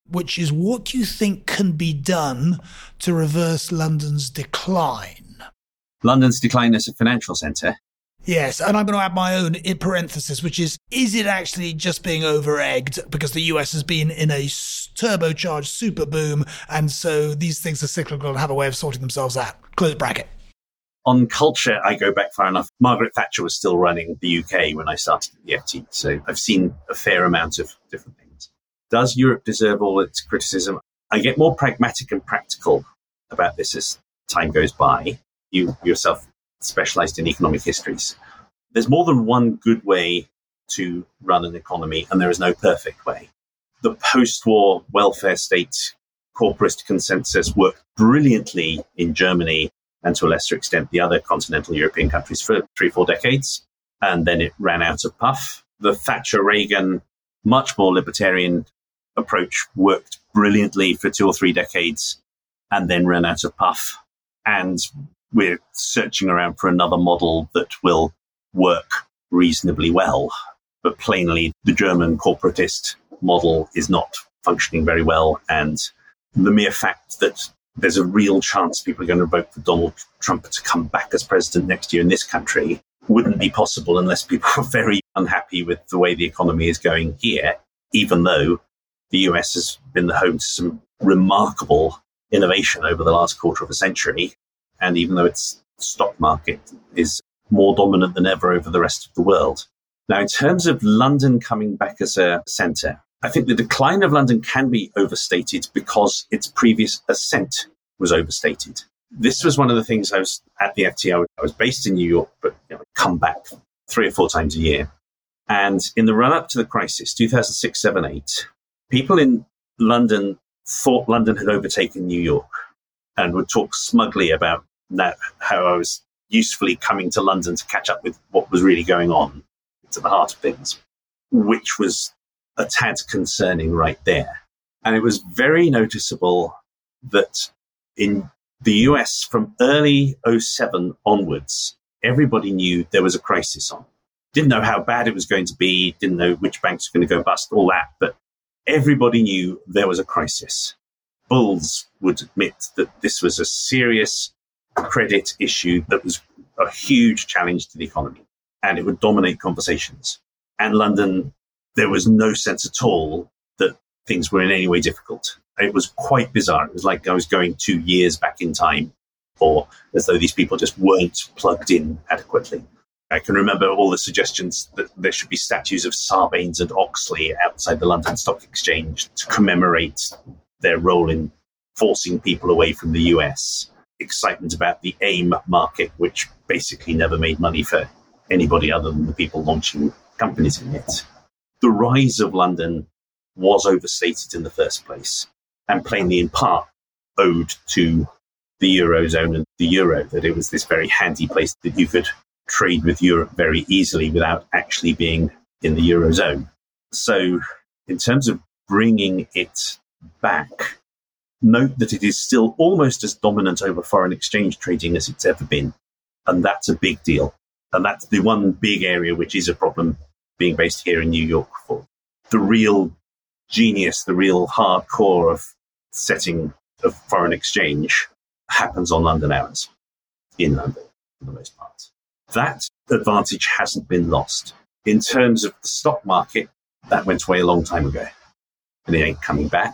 which is what do you think can be done to reverse London's decline? London's decline as a financial centre? Yes, and I'm going to add my own in parenthesis, which is, is it actually just being over-egged because the U S has been in a turbocharged super boom, and so these things are cyclical and have a way of sorting themselves out? Close bracket. On culture, I go back far enough. Margaret Thatcher was still running the U K when I started at the F T, so I've seen a fair amount of different things. Does Europe deserve all its criticism? I get more pragmatic and practical about this as time goes by. You yourself specialized in economic histories. There's more than one good way to run an economy, and there is no perfect way. The post-war welfare state corporate consensus worked brilliantly in Germany and to a lesser extent the other continental European countries for three, four decades, and then it ran out of puff. The Thatcher-Reagan, much more libertarian approach worked brilliantly for two or three decades and then ran out of puff. And we're searching around for another model that will work reasonably well. But plainly, the German corporatist model is not functioning very well. And the mere fact that there's a real chance people are going to vote for Donald Trump to come back as president next year in this country wouldn't be possible unless people are very unhappy with the way the economy is going here, even though the U S has been the home to some remarkable innovation over the last quarter of a century. And even though its stock market is more dominant than ever over the rest of the world. Now, in terms of London coming back as a centre, I think the decline of London can be overstated because its previous ascent was overstated. This was one of the things I was at the F T. I was based in New York, but you know, come back three or four times a year. And in the run-up to the crisis, two thousand six, seven, eight, people in London thought London had overtaken New York and would talk smugly about that, how I was usefully coming to London to catch up with what was really going on, to the heart of things, which was a tad concerning right there. And it was very noticeable that in the U S from early oh seven onwards, everybody knew there was a crisis on. Didn't know how bad it was going to be, didn't know which banks were going to go bust, all that, but everybody knew there was a crisis. Bulls would admit that this was a serious credit issue that was a huge challenge to the economy, and it would dominate conversations. And London, there was no sense at all that things were in any way difficult. It was quite bizarre. It was like I was going two years back in time, or as though these people just weren't plugged in adequately. I can remember all the suggestions that there should be statues of Sarbanes and Oxley outside the London Stock Exchange to commemorate their role in forcing people away from the U S. Excitement about the AIM market, which basically never made money for anybody other than the people launching companies in it. The rise of London was overstated in the first place, and plainly in part owed to the Eurozone and the Euro, that it was this very handy place that you could trade with Europe very easily without actually being in the Eurozone. So in terms of bringing it back, note that it is still almost as dominant over foreign exchange trading as it's ever been. And that's a big deal. And that's the one big area which is a problem being based here in New York for. The real genius, the real hardcore of setting of foreign exchange happens on London hours, in London for the most part. That advantage hasn't been lost. In terms of the stock market, that went away a long time ago, and it ain't coming back.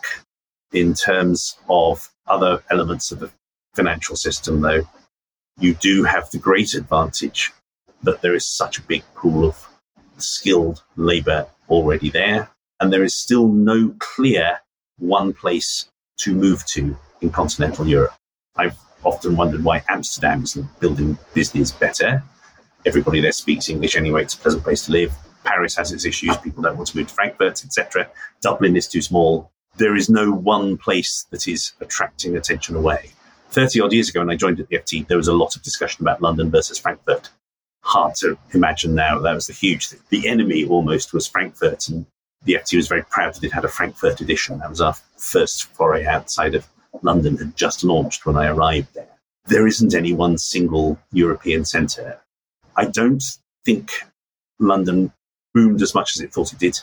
In terms of other elements of the financial system, though, you do have the great advantage that there is such a big pool of skilled labour already there, and there is still no clear one place to move to in continental Europe. I've often wondered why Amsterdam isn't building business better. Everybody there speaks English anyway. It's a pleasant place to live. Paris has its issues. People don't want to move to Frankfurt, et cetera. Dublin is too small. There is no one place that is attracting attention away. thirty-odd years ago when I joined at the F T, there was a lot of discussion about London versus Frankfurt. Hard to imagine now. That was the huge thing. The enemy almost was Frankfurt, and the F T was very proud that it had a Frankfurt edition. That was our first foray outside of London, had just launched when I arrived there. There isn't any one single European centre. I don't think London boomed as much as it thought it did.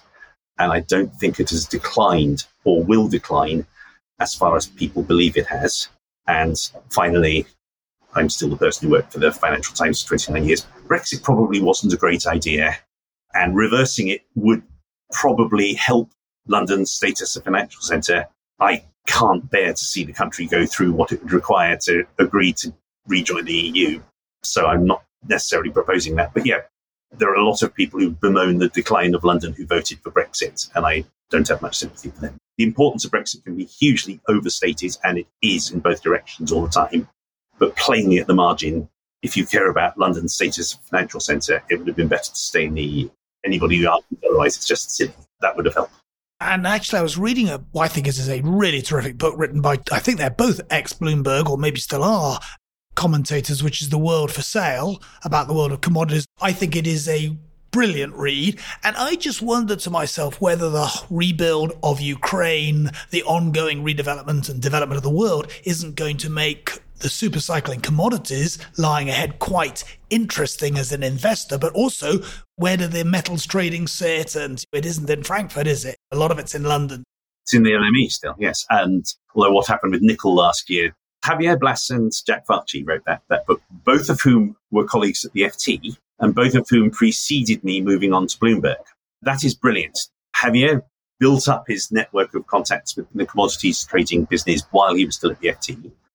And I don't think it has declined or will decline as far as people believe it has. And finally, I'm still the person who worked for the Financial Times for twenty-nine years. Brexit probably wasn't a great idea, and reversing it would probably help London's status as a financial centre. I can't bear to see the country go through what it would require to agree to rejoin the E U. So I'm not necessarily proposing that. But yeah, there are a lot of people who bemoan the decline of London who voted for Brexit, and I don't have much sympathy for them. The importance of Brexit can be hugely overstated, and it is in both directions all the time. But plainly at the margin, if you care about London's status as a financial centre, it would have been better to stay in the E U. Anybody who argues otherwise, it's just silly. That would have helped. And actually, I was reading a, what I think is a really terrific book written by, I think they're both ex-Bloomberg, or maybe still are, commentators, which is The World for Sale, about the world of commodities. I think it is a brilliant read. And I just wondered to myself whether the rebuild of Ukraine, the ongoing redevelopment and development of the world, isn't going to make the super cycle in commodities lying ahead quite interesting as an investor, but also where do the metals trading sit? And it isn't in Frankfurt, is it? A lot of it's in London. It's in the L M E still, yes. And although what happened with nickel last year, Javier Blas and Jack Varchi wrote that, that book, both of whom were colleagues at the F T, and both of whom preceded me moving on to Bloomberg. That is brilliant. Javier built up his network of contacts with the commodities trading business while he was still at the F T.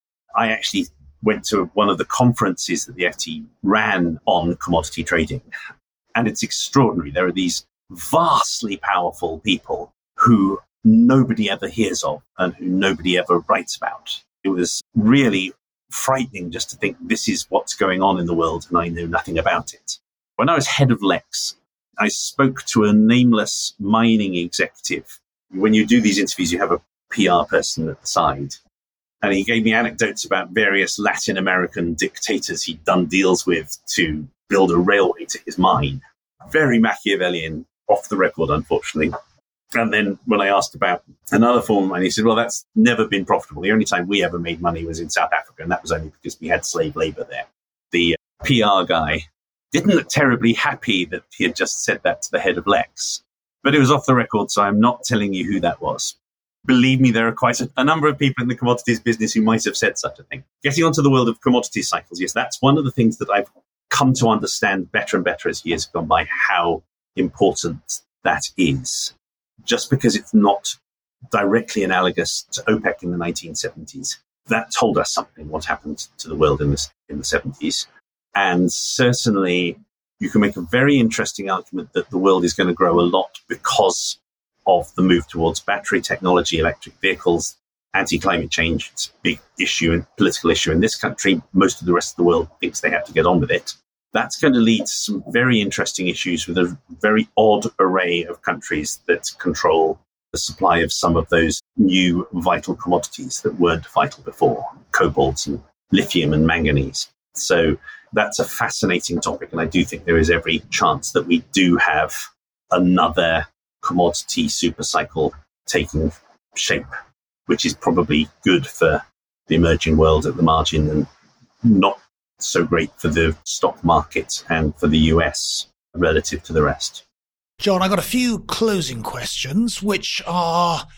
I actually went to one of the conferences that the F T ran on commodity trading. And it's extraordinary. There are these vastly powerful people who nobody ever hears of and who nobody ever writes about. It was really frightening just to think this is what's going on in the world and I know nothing about it. When I was head of Lex, I spoke to a nameless mining executive. When you do these interviews, you have a P R person at the side. And he gave me anecdotes about various Latin American dictators he'd done deals with to build a railway to his mine. Very Machiavellian, off the record, unfortunately. And then when I asked about another form of money, he said, well, that's never been profitable. The only time we ever made money was in South Africa, and that was only because we had slave labor there. The P R guy didn't look terribly happy that he had just said that to the head of Lex. But it was off the record, so I'm not telling you who that was. Believe me, there are quite a, a number of people in the commodities business who might have said such a thing. Getting onto the world of commodities cycles, yes, that's one of the things that I've come to understand better and better as years have gone by, how important that is. Just because it's not directly analogous to OPEC in the nineteen seventies, that told us something, what happened to the world in the, in the seventies. And certainly you can make a very interesting argument that the world is going to grow a lot because of the move towards battery technology, electric vehicles, anti-climate change. It's a big issue and political issue in this country. Most of the rest of the world thinks they have to get on with it. That's going to lead to some very interesting issues with a very odd array of countries that control the supply of some of those new vital commodities that weren't vital before, cobalt and lithium and manganese. So that's a fascinating topic. And I do think there is every chance that we do have another commodity super cycle taking shape, which is probably good for the emerging world at the margin and not so great for the stock market and for the U S relative to the rest. John, I've got a few closing questions, which are,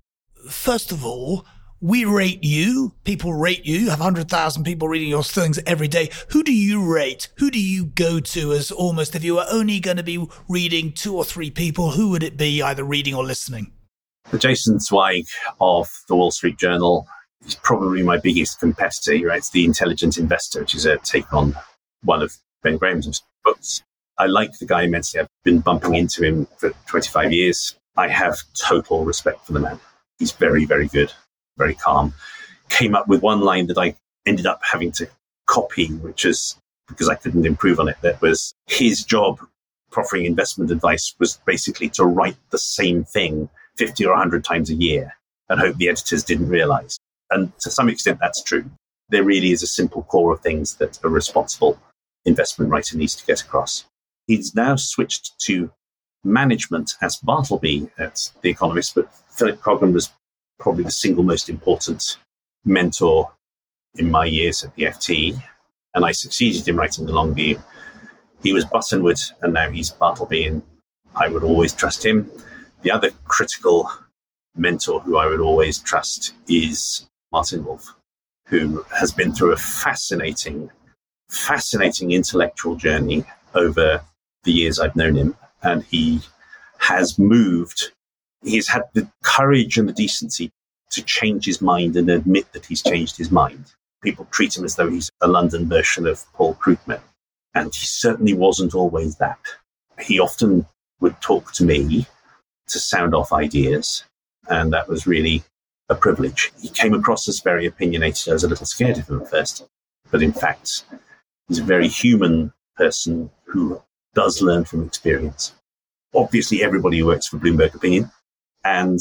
first of all, we rate you. People rate you. You have one hundred thousand people reading your things every day. Who do you rate? Who do you go to as almost, if you were only going to be reading two or three people, who would it be, either reading or listening? Jason Zweig of the Wall Street Journal is probably my biggest competitor. He writes The Intelligent Investor, which is a take on one of Ben Graham's books. I like the guy immensely. I've been bumping into him for twenty-five years. I have total respect for the man. He's very, very good, very calm. Came up with one line that I ended up having to copy, which is because I couldn't improve on it. That was his job, proffering investment advice, was basically to write the same thing fifty or one hundred times a year and hope the editors didn't realize. And to some extent, that's true. There really is a simple core of things that a responsible investment writer needs to get across. He's now switched to management as Bartleby at The Economist, but Philip Coggan was probably the single most important mentor in my years at the F T, and I succeeded in writing the long view. He was Buttonwood, and now he's Bartleby, and I would always trust him. The other critical mentor who I would always trust is Martin Wolf, who has been through a fascinating, fascinating intellectual journey over the years I've known him. And he has moved, he's had the courage and the decency to change his mind and admit that he's changed his mind. People treat him as though he's a London version of Paul Krugman. And he certainly wasn't always that. He often would talk to me to sound off ideas. And that was really a privilege. He came across as very opinionated. I was a little scared of him at first. But in fact, he's a very human person who does learn from experience. Obviously, everybody who works for Bloomberg Opinion. And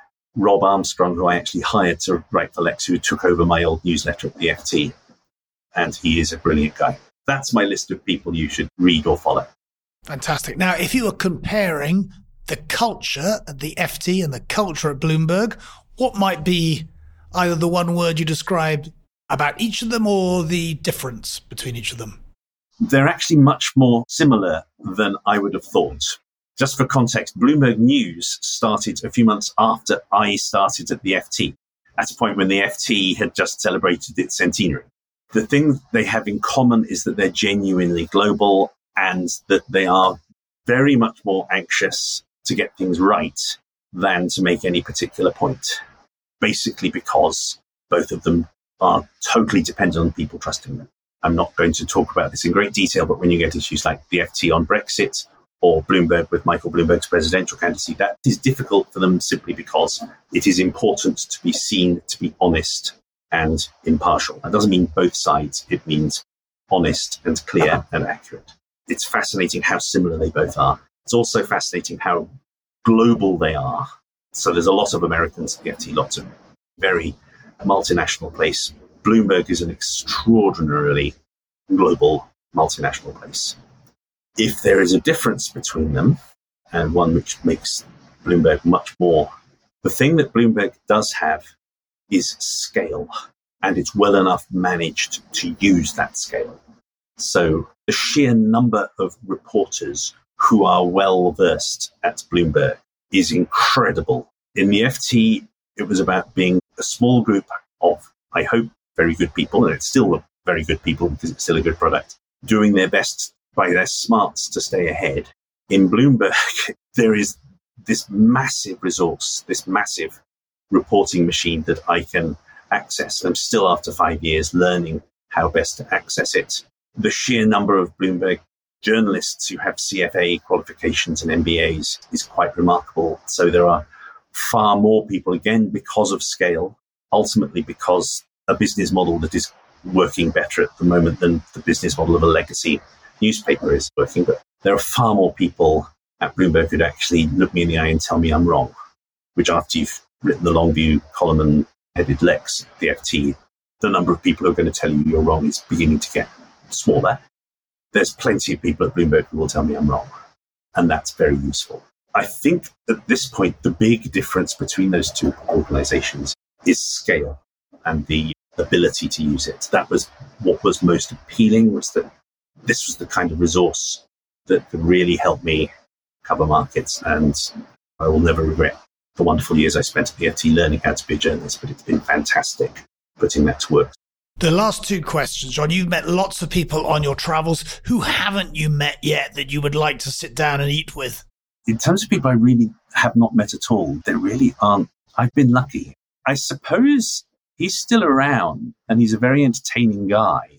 Rob Armstrong, who I actually hired to write for Lex, who took over my old newsletter at the F T. And he is a brilliant guy. That's my list of people you should read or follow. Fantastic. Now, if you were comparing the culture at the F T and the culture at Bloomberg, what might be either the one word you described about each of them or the difference between each of them? They're actually much more similar than I would have thought. Just for context, Bloomberg News started a few months after I started at the F T, at a point when the F T had just celebrated its centenary. The thing they have in common is that they're genuinely global and that they are very much more anxious to get things right than to make any particular point, basically because both of them are totally dependent on people trusting them. I'm not going to talk about this in great detail, but when you get issues like the F T on Brexit or Bloomberg with Michael Bloomberg's presidential candidacy, that is difficult for them simply because it is important to be seen to be honest and impartial. That doesn't mean both sides. It means honest and clear and accurate. It's fascinating how similar they both are. It's also fascinating how global they are. So there's a lot of Americans at the F T, lots of very multinational place. Bloomberg is an extraordinarily global multinational place. If there is a difference between them, and one which makes Bloomberg much more, the thing that Bloomberg does have is scale, and it's well enough managed to use that scale. So the sheer number of reporters who are well versed at Bloomberg is incredible. In the F T, it was about being a small group of, I hope, very good people, and it's still very good people because it's still a good product, doing their best by their smarts to stay ahead. In Bloomberg, there is this massive resource, this massive reporting machine that I can access. I'm still, after five years, learning how best to access it. The sheer number of Bloomberg journalists who have C F A qualifications and M B As is quite remarkable. So there are far more people, again, because of scale, ultimately because a business model that is working better at the moment than the business model of a legacy newspaper is working. But there are far more people at Bloomberg who'd actually look me in the eye and tell me I'm wrong, which after you've written the Longview column and headed Lex at the F T, the number of people who are going to tell you you're wrong is beginning to get smaller. There's plenty of people at Bloomberg who will tell me I'm wrong, and that's very useful. I think at this point, the big difference between those two organizations is scale and the ability to use it. That was what was most appealing, was that this was the kind of resource that could really help me cover markets, and I will never regret the wonderful years I spent at the F T learning how to be a journalist, but it's been fantastic putting that to work. The last two questions, John. You've met lots of people on your travels. Who haven't you met yet that you would like to sit down and eat with? In terms of people I really have not met at all, there really aren't. I've been lucky. I suppose he's still around and he's a very entertaining guy.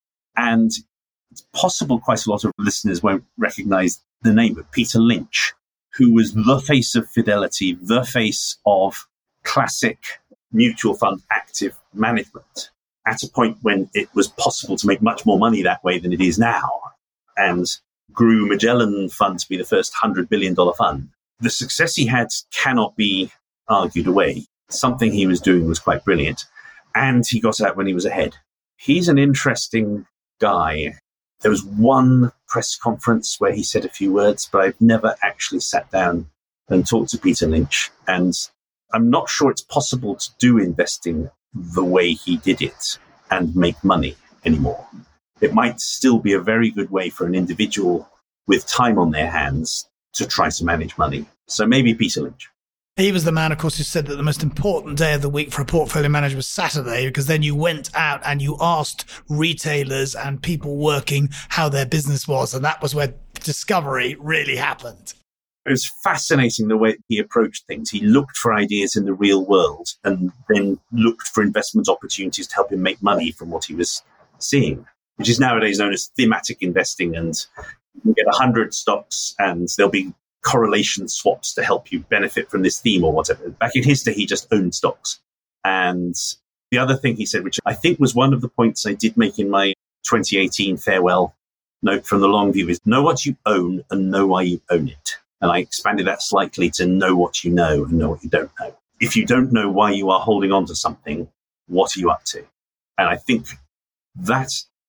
And it's possible quite a lot of listeners won't recognize the name of Peter Lynch, who was the face of Fidelity, the face of classic mutual fund active management, at a point when it was possible to make much more money that way than it is now, and grew Magellan Fund to be the first one hundred billion dollars fund. The success he had cannot be argued away. Something he was doing was quite brilliant, and he got out when he was ahead. He's an interesting guy. There was one press conference where he said a few words, but I've never actually sat down and talked to Peter Lynch, and I'm not sure it's possible to do investing the way he did it and make money anymore. It might still be a very good way for an individual with time on their hands to try to manage money. So maybe Peter Lynch. He was the man, of course, who said that the most important day of the week for a portfolio manager was Saturday, because then you went out and you asked retailers and people working how their business was. And that was where discovery really happened. It was fascinating the way he approached things. He looked for ideas in the real world and then looked for investment opportunities to help him make money from what he was seeing, which is nowadays known as thematic investing. And you can get one hundred stocks and there'll be correlation swaps to help you benefit from this theme or whatever. Back in his day, he just owned stocks. And the other thing he said, which I think was one of the points I did make in my twenty eighteen farewell note from the long view, is know what you own and know why you own it. And I expanded that slightly to know what you know and know what you don't know. If you don't know why you are holding on to something, what are you up to? And I think that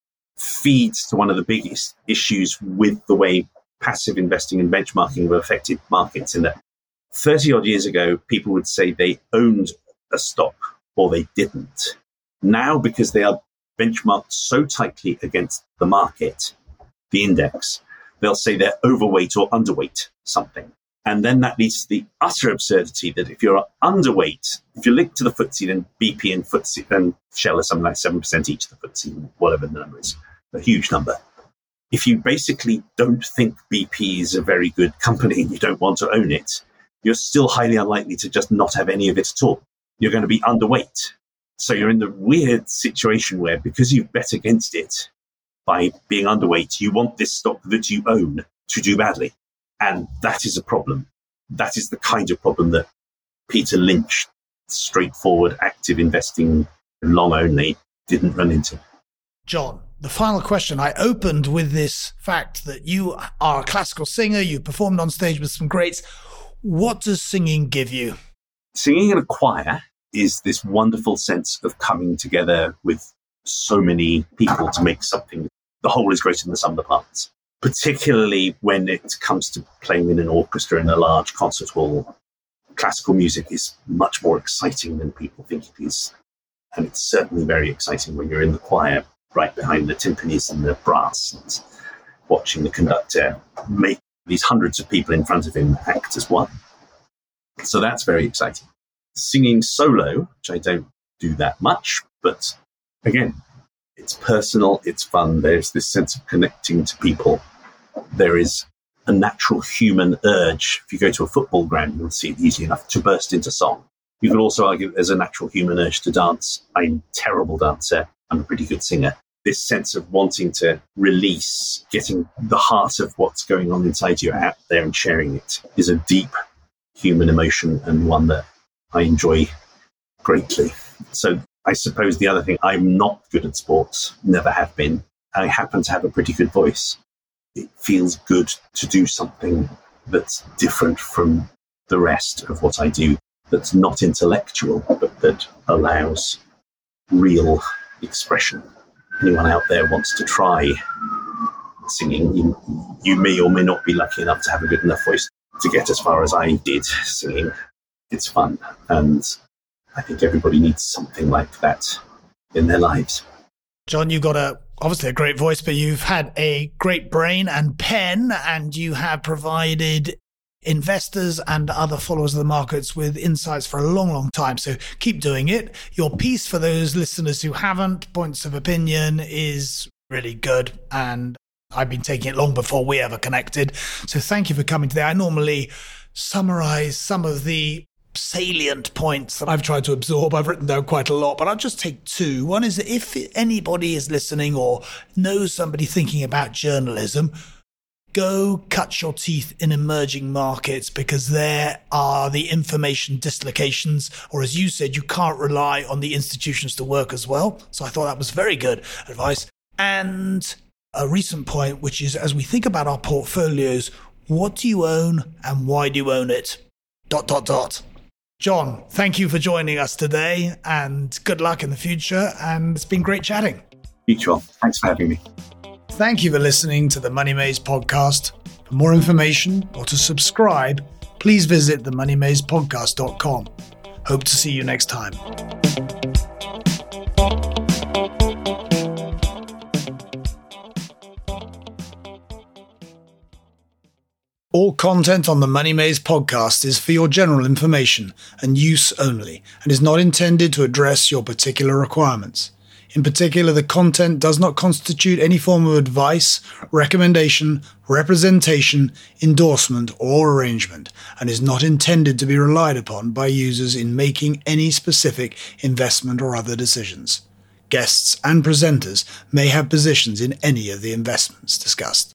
feeds to one of the biggest issues with the way passive investing and benchmarking have affected markets, in that thirty odd years ago, people would say they owned a stock or they didn't. Now, because they are benchmarked so tightly against the market, the index, they'll say they're overweight or underweight something. And then that leads to the utter absurdity that if you're underweight, if you're linked to the F T S E, then B P and F T S E and Shell are something like seven percent each of the F T S E, whatever the number is, a huge number. If you basically don't think B P is a very good company and you don't want to own it, you're still highly unlikely to just not have any of it at all. You're going to be underweight. So you're in the weird situation where, because you've bet against it by being underweight, you want this stock that you own to do badly. And that is a problem. That is the kind of problem that Peter Lynch, straightforward, active investing, long only, didn't run into. John, the final question. I opened with this fact that you are a classical singer. You performed on stage with some greats. What does singing give you? Singing in a choir is this wonderful sense of coming together with so many people to make something. The whole is greater than the sum of the parts, particularly when it comes to playing in an orchestra in a large concert hall. Classical music is much more exciting than people think it is. And it's certainly very exciting when you're in the choir, right behind the timpanis and the brass, and watching the conductor make these hundreds of people in front of him act as one. So that's very exciting. Singing solo, which I don't do that much, but again, it's personal, it's fun. There's this sense of connecting to people. There is a natural human urge. If you go to a football ground, you'll see it easy enough to burst into song. You could also argue there's a natural human urge to dance. I'm a terrible dancer. I'm a pretty good singer. This sense of wanting to release, getting the heart of what's going on inside you out there and sharing it, is a deep human emotion, and one that I enjoy greatly. So I suppose the other thing, I'm not good at sports, never have been. I happen to have a pretty good voice. It feels good to do something that's different from the rest of what I do, that's not intellectual, but that allows real expression. Anyone out there wants to try singing, you, you may or may not be lucky enough to have a good enough voice to get as far as I did singing. It's fun, and I think everybody needs something like that in their lives. John, you've got a obviously a great voice, but you've had a great brain and pen, and you have provided investors and other followers of the markets with insights for a long, long time. So keep doing it. Your piece, for those listeners who haven't, Points of Opinion, is really good. And I've been taking it long before we ever connected. So thank you for coming today. I normally summarize some of the salient points that I've tried to absorb. I've written down quite a lot, but I'll just take two. One is that if anybody is listening or knows somebody thinking about journalism, go cut your teeth in emerging markets, because there are the information dislocations, or as you said, you can't rely on the institutions to work as well. So I thought that was very good advice. And a recent point, which is, as we think about our portfolios, what do you own and why do you own it? Dot, dot, dot. John, thank you for joining us today, and good luck in the future. And it's been great chatting. Mutual. Thanks for having me. Thank you for listening to the Money Maze podcast. For more information or to subscribe, please visit the money maze podcast dot com. Hope to see you next time. All content on the Money Maze podcast is for your general information and use only, and is not intended to address your particular requirements. In particular, the content does not constitute any form of advice, recommendation, representation, endorsement, or arrangement, and is not intended to be relied upon by users in making any specific investment or other decisions. Guests and presenters may have positions in any of the investments discussed.